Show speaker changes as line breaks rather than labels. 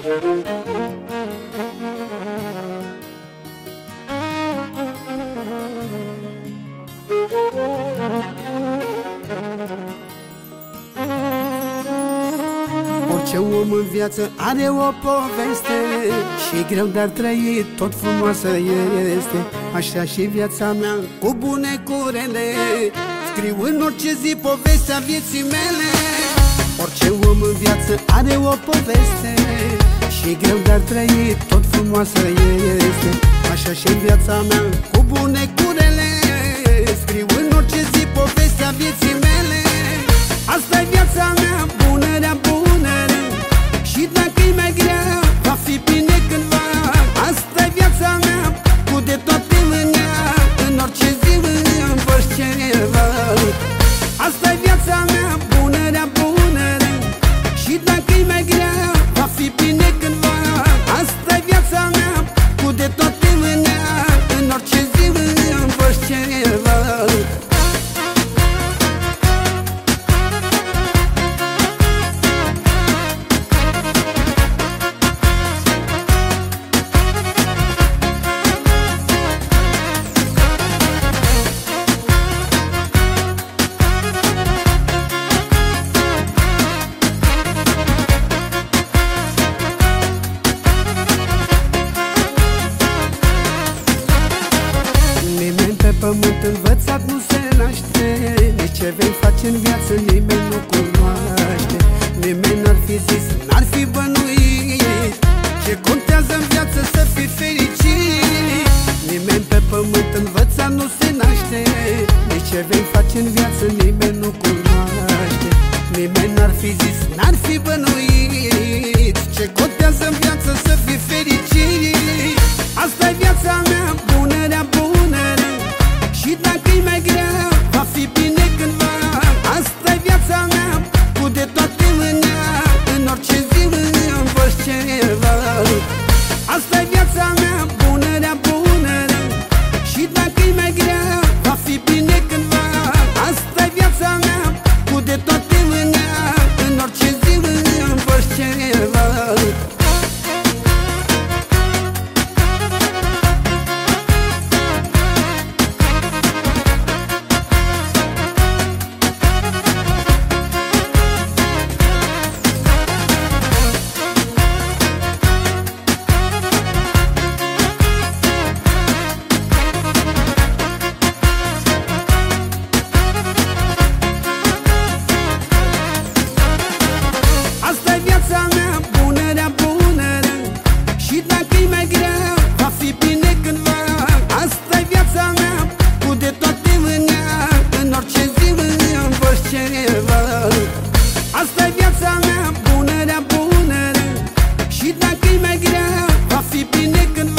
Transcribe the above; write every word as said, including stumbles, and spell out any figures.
Orice om în viață are o poveste și greu de-ar trăi, tot frumoasă este. Așa și viața mea, cu bune cu rele, scriu în orice zi povestea vieții mele. Orice om în viață are o poveste și greu de-ar trăi, tot frumoasă este. Așa și viața mea, cu bune cu rele, scriu în orice zi povestea vieții mele. Asta-i viața mea, bună, rea, bună, rea, și dacă-i mai grea, va fi bine cândva. Asta-i viața mea, cu de toate mânia, în orice zi împărți ceva. Asta-i viața mea, bună, rea, bună, rea, și dacă-i mai grea, va fi bine cândva. Asta-i viața mea, cu de toate mânia, în orice zi împărți ceva. Pământ învățat nu se naște, nici ce vei face în viață nimeni nu cunoaște. Nimeni n-ar fi zis, n-ar fi bănuit, ce contează în viață să fii fericit. Nimeni pe pământ învățat nu se naște, nici ce vei face în viață nimeni nu cunoaște. Nimeni n-ar fi zis, n-ar fi bănuit, ce contează în viață să fii fericit. Asta-i viața mea, bună, rea, bună, rea, și dacă-i mai grea, va fi bine cândva. Asta-i viața mea, cu de toate mânia, în orice zi învăț ceva. Asta-i viața mea, bună, rea, bună, rea, și dacă-i mai grea, va fi bine cândva. Asta-i viața mea, cu de toate mânia, în orice zi învăț ceva. Asta-i viața mea, bună, rea, bună, rea, și dacă-i mai grea, va fi bine cândva. Asta-i viața mea, cu de toate mânia, în orice zi învăț ceva. Asta-i viața mea, bună, rea, bună, rea, și dacă-i mai grea, va fi bine cândva.